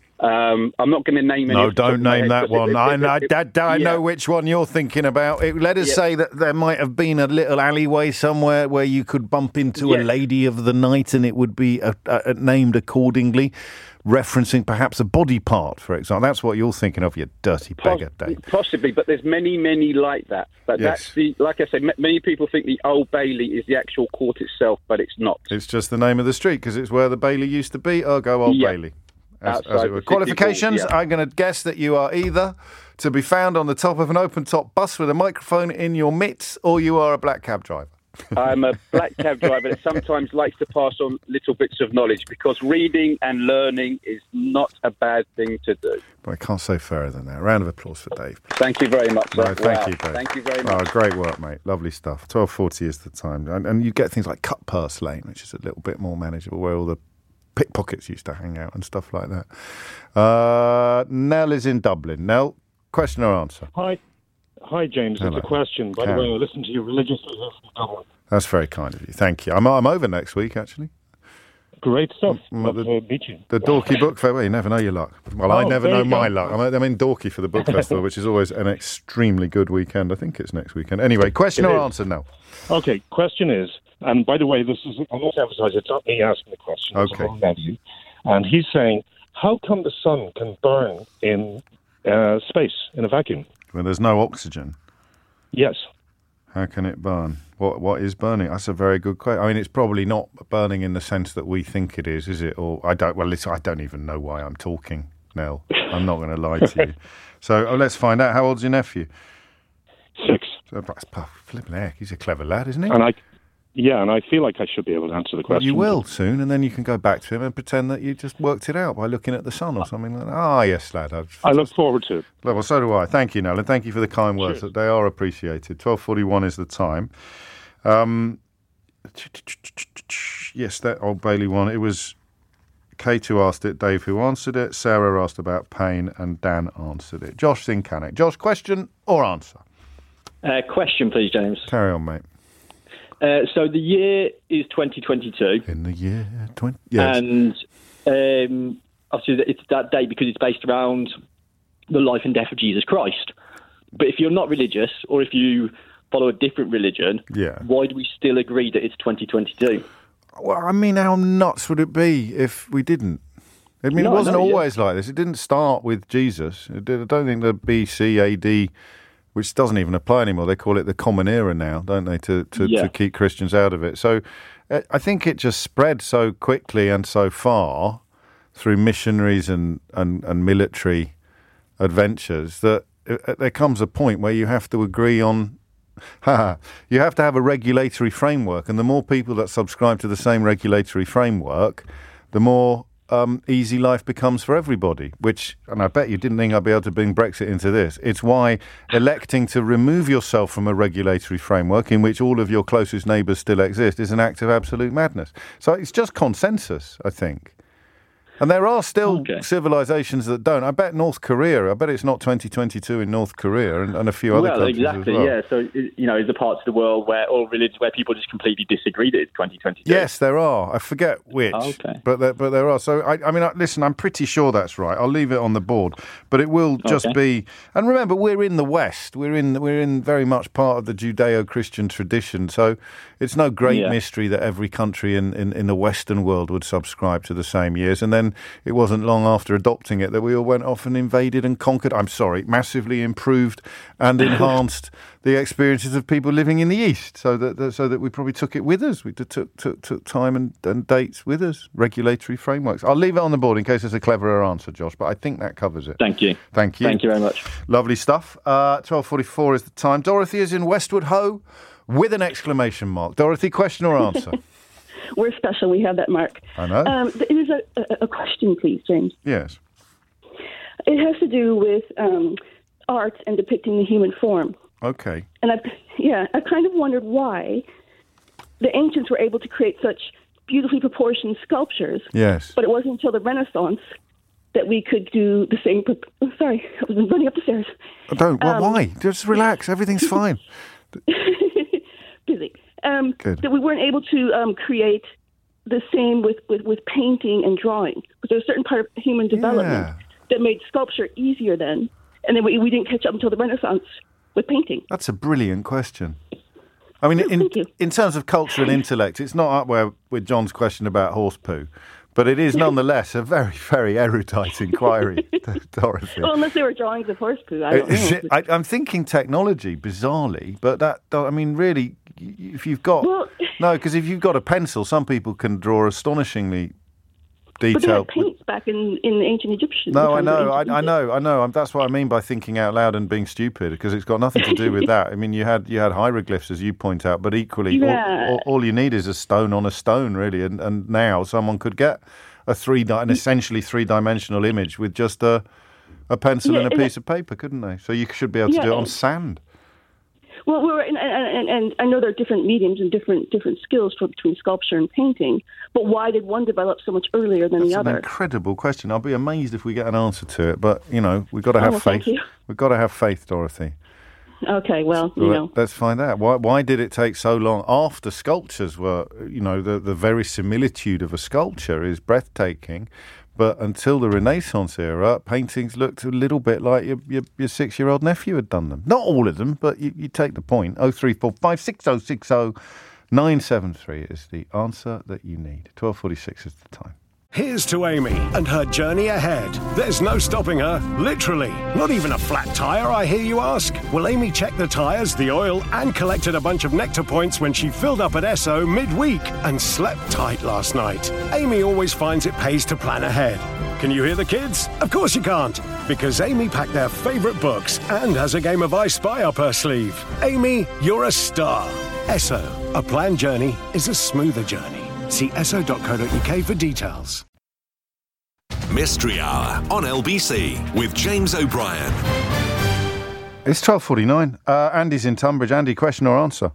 Um, I'm not going to name any. No, off the top don't of my name head, that but it- one. it- I, it- know, it- Dad, I yeah. know which one you're thinking about. It, let us Yeah. say that there might have been a little alleyway somewhere where you could bump into a Yeah. lady of the night and it would be uh uh named accordingly, referencing perhaps a body part, for example. That's what you're thinking of, you dirty beggar, Dave. Possibly, but there's many, many like that. But Yes. that's the, like I said, m- many people think the Old Bailey is the actual court itself, but it's not. It's just the name of the street because it's where the Bailey used to be. Ergo, Old Yeah. Bailey. As, Outside as it the were. city Qualifications, wall, yeah. I'm going to guess that you are either to be found on the top of an open-top bus with a microphone in your mitts or you are a black cab driver. I'm a black cab driver that sometimes likes to pass on little bits of knowledge because reading and learning is not a bad thing to do. But I can't say fairer than that. Round of applause for Dave. Thank you very much, sir. No, thank Wow. you, Dave. Thank you very Oh, much. great work, mate. Lovely stuff. twelve forty is the time. And, and you get things like Cut Purse Lane, which is a little bit more manageable, where all the pickpockets used to hang out and stuff like that. Uh, Nell is in Dublin. Nell, question or answer? Hi, hi, James. Hello. It's a question. By Karen. the way, I listened to you religiously here from Dublin. That's very kind of you. Thank you. I'm, I'm over next week, actually. Great stuff. Mm, Love the- to meet you. The Dorky Book Festival. Well, you never know your luck. Well, I Oh, never there know you my go. luck. I'm, I'm in Dorky for the Book Festival, which is always an extremely good weekend. I think it's next weekend. Anyway, question It or is. answer, Nell? Okay, question is, and by the way, this is, I must emphasize, it's not me asking the question. It's Okay. a nephew. And he's saying, how come the sun can burn in uh, space, in a vacuum? Well, there's no oxygen. Yes. How can it burn? What What is burning? That's a very good question. I mean, it's probably not burning in the sense that we think it is, is it? Or I don't. Well, listen, I don't even know why I'm talking, Nell. I'm not going to lie to you. So oh, let's find out. How old's your nephew? Six. So, that's flipping heck. He's a clever lad, isn't he? And I, yeah, and I feel like I should be able to answer the Well, question. you will soon, and then you can go back to him and pretend that you just worked it out by looking at the sun or something like that. Ah, yes, lad. I've I look forward to it. Well, so do I. Thank you, Nell, and thank you for the kind words. That They are appreciated. twelve forty-one is the time. Um, yes, that Old Bailey one. It was Kate who asked it, Dave who answered it, Sarah asked about pain, and Dan answered it. Josh in Cannock. Josh, question or answer? Uh, question, please, James. Carry on, mate. Uh, so the year is twenty twenty-two. In the year twenty, yes. And um, obviously it's that date because it's based around the life and death of Jesus Christ. But if you're not religious, or if you follow a different religion, Yeah. why do we still agree that it's twenty twenty-two? Well, I mean, how nuts would it be if we didn't? I mean, No, it wasn't no, yeah. always like this. It didn't start with Jesus. It did, I don't think the B C A D, which doesn't even apply anymore, they call it the Common Era now, don't they, to, to, Yeah. to keep Christians out of it. So uh, I think it just spread so quickly and so far through missionaries and, and, and military adventures that uh, there comes a point where you have to agree on Ha, you have to have a regulatory framework, and the more people that subscribe to the same regulatory framework, the more um, easy life becomes for everybody. Which, and I bet you didn't think I'd be able to bring Brexit into this. It's why electing to remove yourself from a regulatory framework in which all of your closest neighbours still exist is an act of absolute madness. So it's just consensus, I think. And there are still Okay. civilizations that don't. I bet North Korea, I bet it's not twenty twenty-two in North Korea and, and a few other Well, countries exactly, as well. yeah. So, you know, is the parts of the world where, or religions where people just completely disagree that it's twenty twenty-two? Yes, there are. I forget which, Okay. but there, but there are. So, I, I mean, I, listen, I'm pretty sure that's right. I'll leave it on the board, but it will just Okay. be. And remember, we're in the West. We're in we're in very much part of the Judeo-Christian tradition. So, it's no great Yeah. mystery that every country in, in, in the Western world would subscribe to the same years. And then it wasn't long after adopting it that we all went off and invaded and conquered. I'm sorry, massively improved and enhanced the experiences of people living in the East, so that, that so that we probably took it with us. We took took, took time and, and dates with us, regulatory frameworks. I'll leave it on the board in case there's a cleverer answer, Josh, but I think that covers it. Thank you. Thank you. Thank you very much. Lovely stuff. Uh, twelve forty-four is the time. Dorothy is in Westwood Ho with an exclamation mark. Dorothy, question or answer? We're special. We have that mark. I know. Um, it is a, a, a question, please, James. Yes. It has to do with um, art and depicting the human form. Okay. And I, yeah, I kind of wondered why the ancients were able to create such beautifully proportioned sculptures. Yes. But it wasn't until the Renaissance that we could do the same. Oh, sorry, I was running up the stairs. I don't. Well, Um, why? Just relax. Everything's fine. Busy. Um, Good. That we weren't able to um, create the same with, with, with painting and drawing. Because there's a certain part of human development Yeah. that made sculpture easier then. And then we, we didn't catch up until the Renaissance with painting. That's a brilliant question. I mean, in in terms of culture and intellect, it's not up where with John's question about horse poo, but it is nonetheless a very, very erudite inquiry, Dorothy. Well, unless they were drawings of horse poo. I don't Is know. it- I, I'm thinking technology, bizarrely, but that, I mean, really, y- if you've got... no, because if you've got a pencil, some people can draw astonishingly But they had detailed... paints back in, in the ancient Egyptian. No, I times, know, I, ancient I know, I know. Um, That's what I mean by thinking out loud and being stupid, because it's got nothing to do with that. I mean, you had you had hieroglyphs, as you point out, but equally, all- Yeah. all, all you need is a stone on a stone, really. And, and now someone could get a three, di- an essentially three-dimensional image with just a a pencil Yeah, and a and piece of paper, couldn't they? So you should be able to Yeah, do it on and- sand. Well, we're, and, and, and I know there are different mediums and different different skills for, between sculpture and painting, but why did one develop so much earlier than the That's an other? incredible question. I'll be amazed if we get an answer to it. But you know, we've got to Oh, have well, thank faith. you. We've got to have faith, Dorothy. Okay, well, you Well, know. let's find out. Why why did it take so long after sculptures were, you know, the, the very similitude of a sculpture is breathtaking, but until the Renaissance era, paintings looked a little bit like your, your, your six-year-old nephew had done them. Not all of them, but you, you take the point. oh three four five six oh six oh nine seven three is the answer that you need. twelve forty-six is the time. Here's to Amy and her journey ahead. There's no stopping her, literally. Not even a flat tyre, I hear you ask? Well, Amy checked the tyres, the oil, and collected a bunch of nectar points when she filled up at Esso midweek and slept tight last night. Amy always finds it pays to plan ahead. Can you hear the kids? Of course you can't, because Amy packed their favourite books and has a game of I Spy up her sleeve. Amy, you're a star. Esso, a planned journey is a smoother journey. See esso dot co dot uk for details. Mystery Hour on L B C with James O'Brien. It's twelve forty-nine. Uh, Andy's in Tunbridge. Andy, question or answer?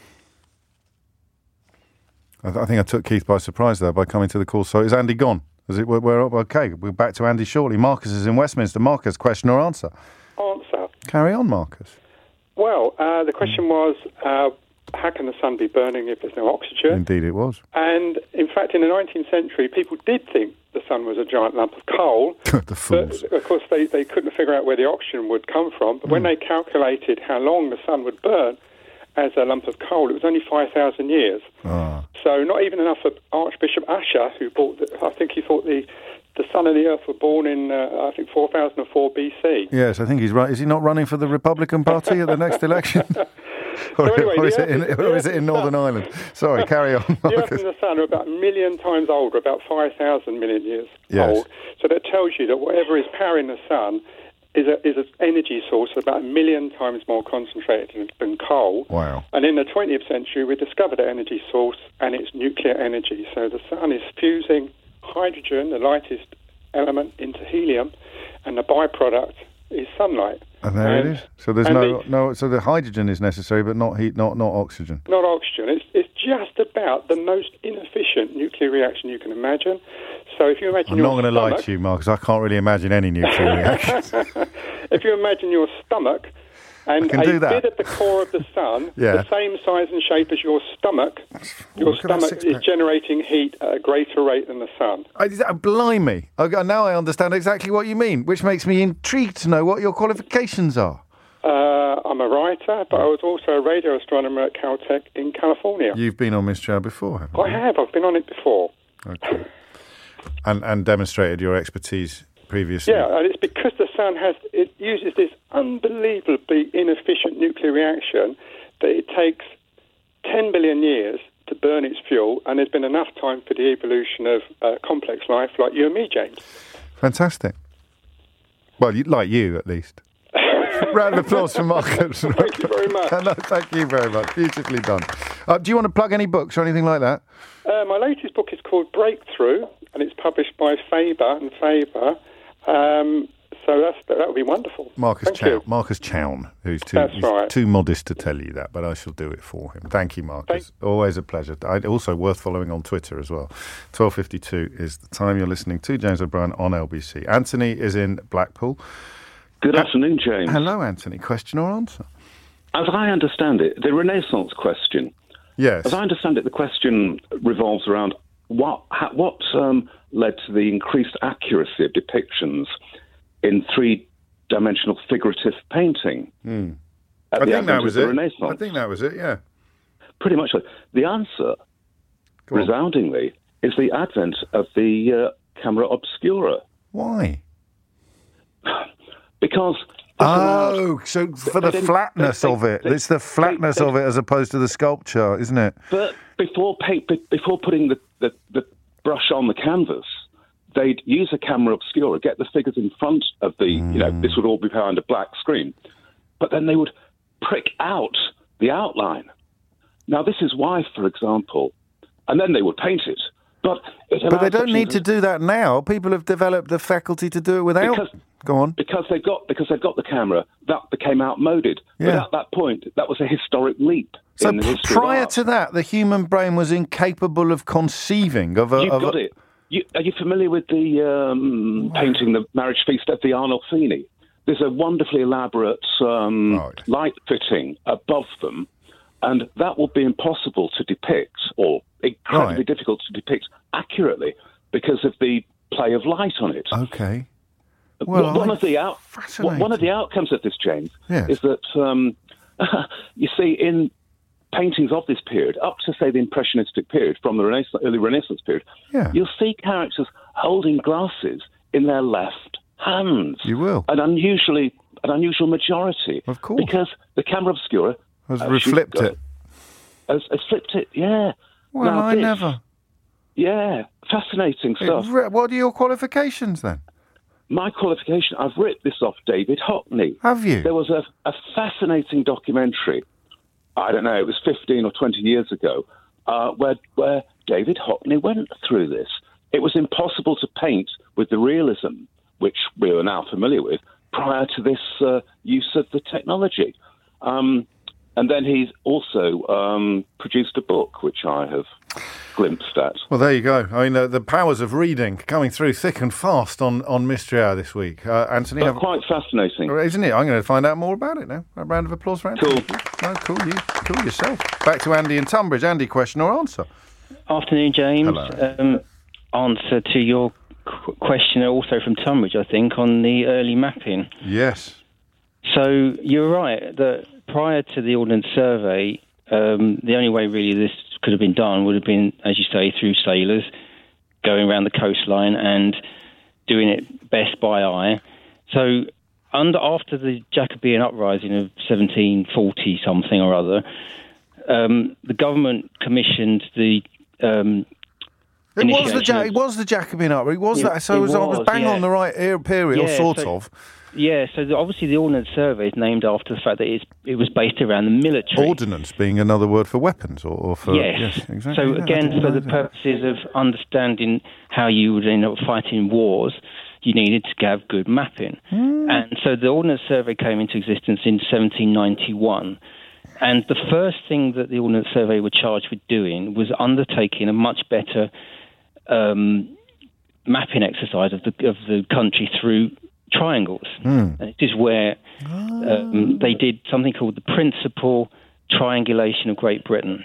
I, th- I think I took Keith by surprise there by coming to the call. So is Andy gone? Is it? We're, we're okay. We're back to Andy shortly. Marcus is in Westminster. Marcus, question or answer? Answer. Carry on, Marcus. Well, uh, the question was, uh, how can the sun be burning if there's no oxygen? Indeed it was. And in fact, in the nineteenth century, people did think the sun was a giant lump of coal. The fools. But of course, they, they couldn't figure out where the oxygen would come from. But Hmm. when they calculated how long the sun would burn as a lump of coal, it was only five thousand years. Ah. So not even enough for Archbishop Usher, who bought, the, I think he thought the, the sun and the earth were born in, uh, I think, four thousand four B C. Yes, I think he's right. Is he not running for the Republican Party at the next election? or, So anyway, or is the it in, Earth is- or is it in Northern Ireland? Sorry, carry on, The Earth Marcus. and the Sun are about a million times older, about five thousand million years Yes. old. So that tells you that whatever is powering the Sun is a is an energy source about a million times more concentrated than, than coal. Wow. And in the twentieth century, we discovered an energy source, and it's nuclear energy. So the Sun is fusing hydrogen, the lightest element, into helium, and the byproduct is sunlight. And there And- it is. So there's and no the- no. So the hydrogen is necessary, but not heat, not not oxygen. Not oxygen. It's it's just about the most inefficient nuclear reaction you can imagine. So if you imagine I'm your not going to lie stomach- to you, Mark, because I can't really imagine any nuclear reactions. if you imagine your stomach and I can a do that. bit at the core of the sun, Yeah. the same size and shape as your stomach, your look at that stomach six-pack. is generating heat at a greater rate than the sun. I, uh, blimey. Okay, now I understand exactly what you mean, which makes me intrigued to know what your qualifications are. Uh, I'm a writer, but I was also a radio astronomer at Caltech in California. You've been on Mystery Hour before, haven't you? I have. I've been on it before. Okay. And, and demonstrated your expertise previously. Yeah, and it's because the sun has it uses this unbelievably inefficient nuclear reaction that it takes ten billion years to burn its fuel, and there's been enough time for the evolution of uh, complex life like you and me, James. Fantastic. Well, you, like you, at least. Round of applause for Marcus. Thank you very much. No, thank you very much. Beautifully done. Uh, do you want to plug any books or anything like that? Uh, my latest book is called Breakthrough, and it's published by Faber and Faber. Um, so that's, that would be wonderful. Marcus Thank Chown, you. Marcus Chown, who's too That's he's right. too modest to tell you that, but I shall do it for him. Thank you, Marcus. Always a pleasure. I, also worth following on Twitter as well. twelve fifty-two is the time you're listening to James O'Brien on L B C. Anthony is in Blackpool. Good afternoon, James. Hello, Anthony. Question or answer? As I understand it, the Renaissance question. Yes. As I understand it, the question revolves around what ha, what um, led to the increased accuracy of depictions in three-dimensional figurative painting. Hmm. At I the think that advent was of it. the Renaissance. I think that was it, yeah. Pretty much so. The answer, resoundingly, is the advent of the uh, camera obscura. Why? Because... Oh, so for the they didn't- flatness they- of it. they- It's the flatness they- of it as opposed to the sculpture, isn't it? But before pa- be- before putting the, the, the brush on the canvas, they'd use a camera obscura, get the figures in front of the, you know, this would all be behind a black screen, but then they would prick out the outline. Now, this is why, for example, and then they would paint it. But it But they allows don't such need an- to do that now. People have developed the faculty to do it without. Because- Go on. Because they've got because they've got the camera, that became outmoded. But Yeah. at that point, that was a historic leap So in the p- history of prior art. to that, the human brain was incapable of conceiving of a. You've of got a, it. You, are you familiar with the um, painting, The Marriage Feast of the Arnolfini? There's a wonderfully elaborate um, light fitting above them, and that will be impossible to depict, or incredibly Right. difficult to depict accurately because of the play of light on it. Okay. Well, one, one I- of the out, fascinating. one of the outcomes of this, James, Yes. is that um, you see in paintings of this period, up to say the Impressionistic period, from the Renaissance, early Renaissance period, Yeah. you'll see characters holding glasses in their left hands. You will. An unusually, an unusual majority, Of course. because the camera obscura Has as reflipped you've got- it. Has, has flipped it. Yeah. Well, Now I this- never. Yeah, fascinating stuff. It- What are your qualifications then? My qualification, I've ripped this off David Hockney. Have you? There was a, a fascinating documentary, I don't know, it was fifteen or twenty years ago, uh, where, where David Hockney went through this. It was impossible to paint with the realism, which we are now familiar with, prior to this uh, use of the technology. Um, and then he's also um, produced a book, which I have glimpsed at. Well, there you go. I mean, uh, the powers of reading coming through thick and fast on, on Mystery Hour this week. Uh, Anthony, But have- quite fascinating. isn't it? I'm going to find out more about it now. A round of applause for Anthony. Cool. No, cool you. Cool yourself. Back to Andy in Tunbridge. Andy, question or answer? Afternoon, James. Hello. Um, answer to your qu- question, also from Tunbridge, I think, on the early mapping. Yes. So you're right that prior to the Ordnance Survey, um, the only way really this could have been done would have been, as you say, through sailors going around the coastline and doing it best by eye. So under after the Jacobean uprising of seventeen forty something or other, um, the government commissioned the um, It was the initiation ja- of- it was the Jacobin uprising. It was It- that. So it it was, I was was, bang yeah. on the right era period, or Yeah, sort so- of. Yeah, so the, obviously the Ordnance Survey is named after the fact that it's, it was based around the military. Ordnance being another word for weapons, or, or for Yes. exactly. So Yeah, I again, didn't for know the that. purposes of understanding how you would end up fighting wars, you needed to have good mapping. Hmm. And so the Ordnance Survey came into existence in seventeen ninety-one. And the first thing that the Ordnance Survey were charged with doing was undertaking a much better um, mapping exercise of the of the country through triangles. Mm. And it is where um, they did something called the Principal Triangulation of Great Britain.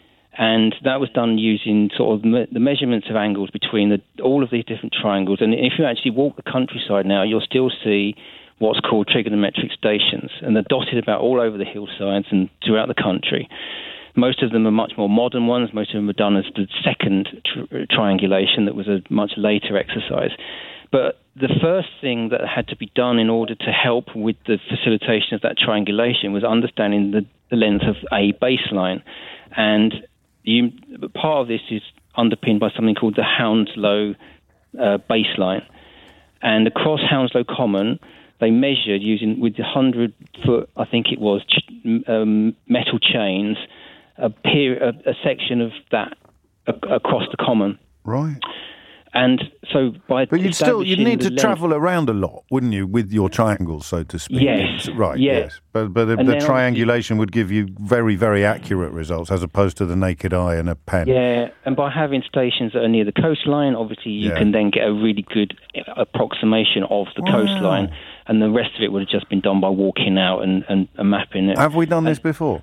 And that was done using sort of me- the measurements of angles between the, all of these different triangles. And if you actually walk the countryside now, you'll still see what's called trigonometric stations. And they're dotted about all over the hillsides and throughout the country. Most of them are much more modern ones. Most of them are done as the second tr- triangulation that was a much later exercise. But the first thing that had to be done in order to help with the facilitation of that triangulation was understanding the, the length of a baseline. And you, part of this is underpinned by something called the Hounslow uh, baseline. And across Hounslow Common, they measured using, with the hundred-foot, I think it was, ch- um, metal chains, a, per- a, a section of that a- across the common. Right. And so by But you'd still you'd need to length, travel around a lot, wouldn't you, with your triangles, so to speak? Yes. Right, yeah. yes. But, but the, the triangulation would give you very, very accurate results as opposed to the naked eye and a pen. Yeah, and by having stations that are near the coastline, obviously you Yeah. can then get a really good approximation of the Wow. coastline, and the rest of it would have just been done by walking out and, and, and mapping it. Have we done this before?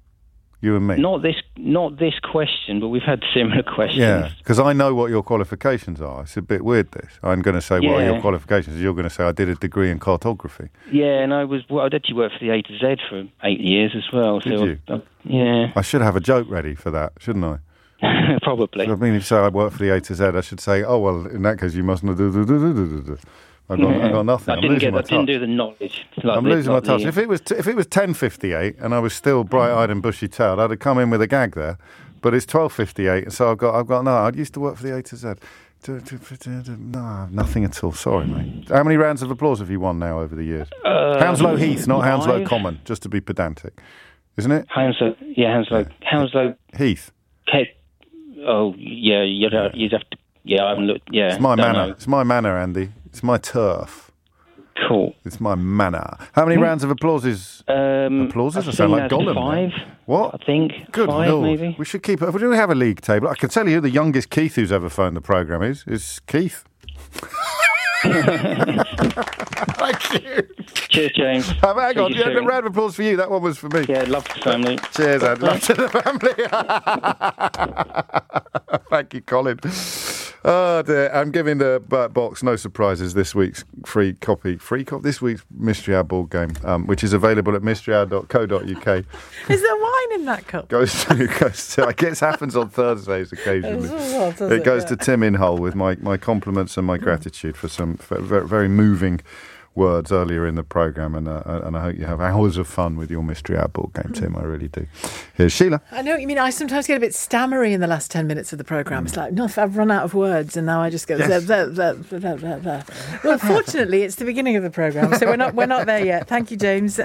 You and me? Not this, not this question, but we've had similar questions. Yeah, because I know what your qualifications are. It's a bit weird, this. I'm going to say, what are Yeah. your qualifications? You're going to say, I did a degree in cartography. Yeah, and I was well, I did actually work for the A to Z for eight years as well. Did so you? I, yeah, I should have a joke ready for that, shouldn't I? probably. I mean, if you say I work for the A to Z, I should say, oh, well, in that case, you must not do, do, do, do, do, do. I've got, I've got nothing. I I'm didn't losing get. my I didn't touch. do the knowledge. Like I'm the- losing my like touch. the- If it was t- if it was ten fifty-eight and I was still bright-eyed and bushy-tailed, I'd have come in with a gag there. But it's twelve fifty-eight, and so I've got I've got no. I used to work for the A to Z. Do- do- do- do- No, nothing at all. Sorry, mate. How many rounds of applause have you won now over the years? Uh, Hounslow Heath, not Hounslow five. Common, just to be pedantic, isn't it? Hounslow, yeah, Hounslow, Hounslow Heath. Ke- oh, yeah, you'd have, you'd have to. Yeah, I haven't looked. Yeah, It's my don't manor. know. It's my manor, Andy. It's my turf. Cool. It's my manor. How many Hmm. rounds of applauses? Um, applauses? I I sound think like that's Gollum. five. now. What? I think Good five, Lord. maybe. We should keep it. Do we have a league table? I can tell you who the youngest Keith who's ever phoned the programme is. Is Keith. Thank you. Cheers, James. Um, hang Thank on. you, Yeah, a sir. round of applause for you. That one was for me. Yeah, love the family. Cheers, Andy. Love to the family. Thank you, Colin. Oh dear, I'm giving the uh, box no surprises this week's free copy. Free copy this week's Mystery Hour board game, um, which is available at mystery hour dot co dot uk. Is there wine in that cup? Goes to, goes to I guess happens on Thursdays occasionally. Well, does It it? goes Yeah. to Tim Inhull with my, my compliments and my gratitude for some for very, very moving words earlier in the programme, and uh, and I hope you have hours of fun with your Mystery Hour board game, Tim. I really do. Here's Sheila. I know what you mean. I sometimes get a bit stammery in the last ten minutes of the programme. It's like, no, I've run out of words, and now I just go. Yes. Blah, blah, blah, blah, blah, blah. Well, fortunately, it's the beginning of the programme, so we're not we're not there yet. Thank you, James.